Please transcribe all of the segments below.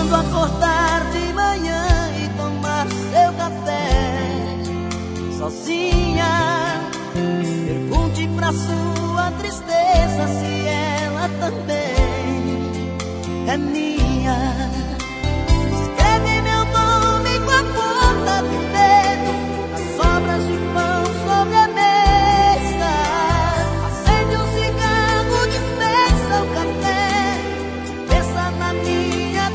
Quando acordar de manhã e tomar seu café sozinha, pergunte pra sua tristeza se ela também é minha. Escreve meu nome com a ponta do dedo nas sobras de pão sobre a mesa. Acende um cigarro, dispensa o café, pensa na minha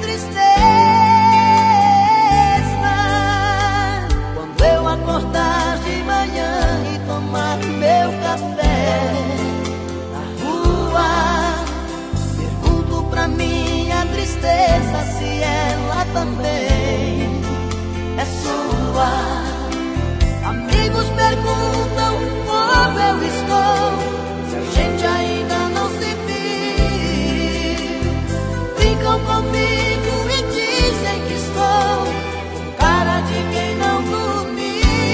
tristeza. Quando eu acordar de manhã e tomar meu café na rua, pergunto pra minha tristeza se ela também é sua. Amigos perguntam como eu estou, se a gente ainda não se viu. Brincam comigo e dizem que estou com cara de quem não dormiu.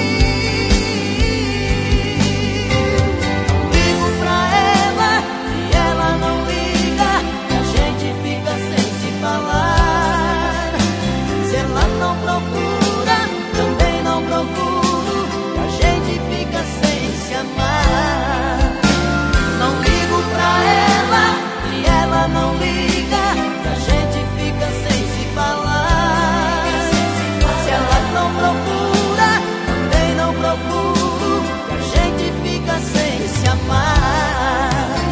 Ligo pra ela e ela não liga, e a gente fica sem se falar. Se ela não procura, também não procuro, e a gente fica sem se amar. Não ligo pra ela e ela não liga, e a gente fica sem se falar. Se ela não procura, também não procuro, e a gente fica sem se amar.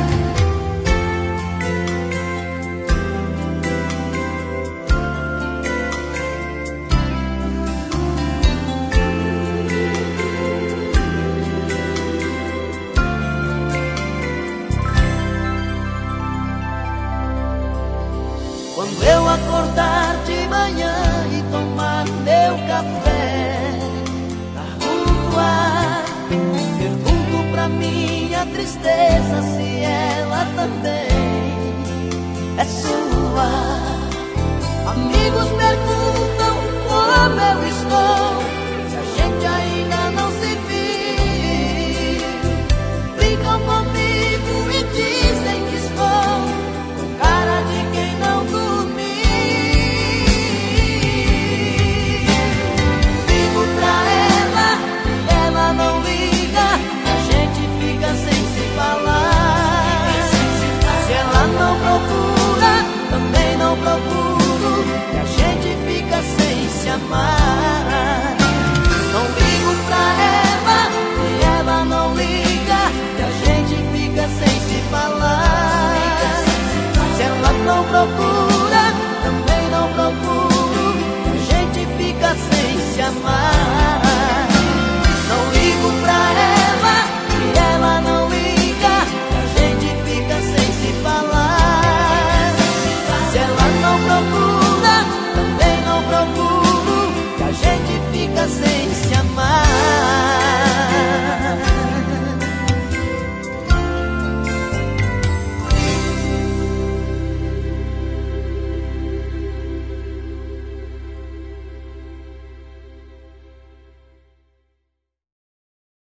Quando eu acordar de manhã e tomar meu café na rua, pergunto pra minha tristeza se